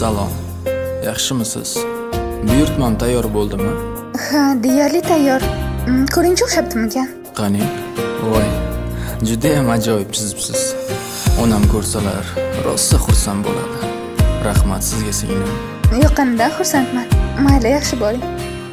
Salom. Yaxshimisiz? Buyurtmam tayyor bo'ldimi? Ha, deyarli tayyor. Ko'ringchi o'xshabdimikan? Qani? Voy, juda ham ajoyib chizibsiz. Onam ko'rsalar, rosa xursand bo'ladi. Rahmat sizga singlim. Yoqqanidan xursandman. Mayli, yaxshi bo'ling.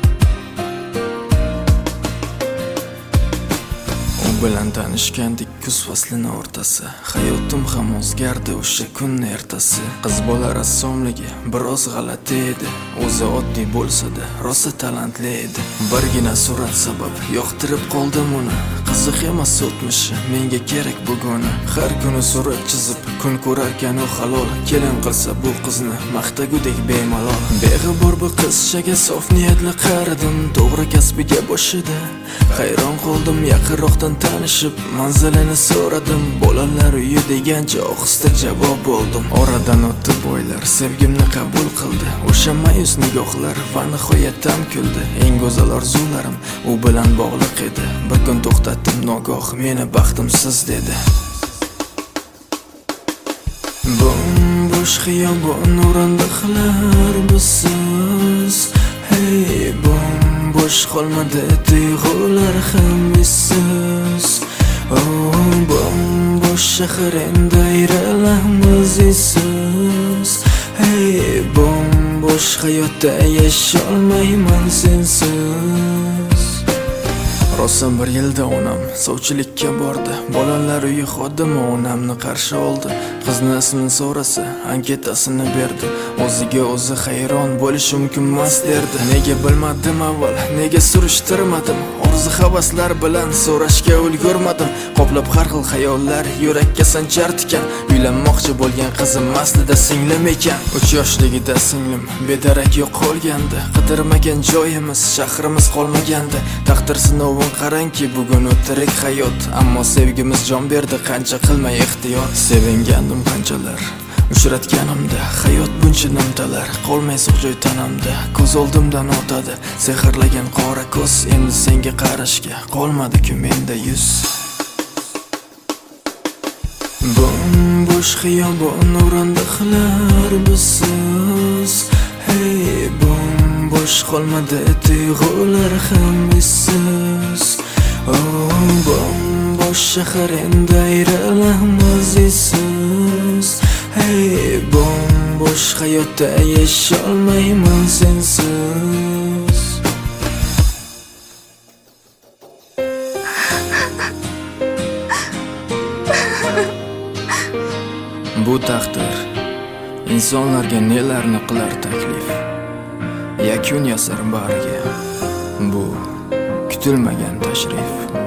Bilan tanishgandik kuz faslining o'rtasi. Hayotim ham o'zgardi o'sha kun ertasi. Qiz bola rassomligi biroz g'alati edi. O'zi oddiy bo'lsa-da, rosa talantli edi. Birgina surat sabab yoqtirib qoldim uni. Qiziq emas o'tmishi, menga kerak buguni. Har kuni surat chizib, kun ko'rarkan u halol. Kelin qilsa bu qizni maqtagudek bemalol. Beg'ubor bu qizchaga sof niyatli qaradim, to'g'ri kasbiga boshida. Hayron qoldim, yaqinroqdan tanishib, manzilini so'radim. Bolalar uyi degancha ohista javob bo'ldim. Oradan o'tdi oylar, sevgimni qabul qildi. O'sha mayus nigohlar va nihoyatdan kuldi. Eng go'zal orzularim u bilan bog'liq edi. Bir kun to'xtatdim nogoh, meni baxtimsiz dedi. Bo'sh xiyobon o'rindiqlar bizsiz. Hey, bo'sh qolmadi tuyg'ular ham izsiz. Bo'sh shahar endi ayrılamiz izsiz. Hey, bo'sh hayotda yasholmayman sensiz. Rosa bir yilda onam sovchilikka bordi. Bolalar uyi xodimi onamni qarshi oldi. Qizni ismini so'rasa, anketasini berdi. O'ziga o'zi hayron bo'lish mumkin emas derdi. Nega bilmadim avval, nega surishtirmadim? Orzu havaslar bilan so'rashga ulgurmadim. Qoplab har xil xayollar yurakka sanchar tikan. Uylanmoqchi bo'lgan qizim aslida singlim ekan. 3 yoshligida singlim bedarak yo'qolgandi. Qidirmagan joyimiz, shahrimiz qolmagandi. Taqdir sinovin qarangki, bugun u tirik hayot. Ammo sevgimiz jon berdi, qancha qilmay ehtiyot. Sevingandim qanchalar, uchratganimda hayot buncha nimtalar qolmay joy tanamda. Ko'z oldimdan o'tadi sehrlagan qora ko'z. Endi senga qarashga qolmadi-ku menda yuz. Bo'sh xiyobon o'rindiqlar bizsiz. Hey, bo'sh qolmadi tuyg'ular ham izsiz. Bo'sh shahar endi ayrılamiz izsiz. Hey, bo'sh hayotda yasholmayman sensiz. Bu taqdir insonlarga nelarni qilar taklif. Yakun yasar bariga. Bu kutilmagan tashrif.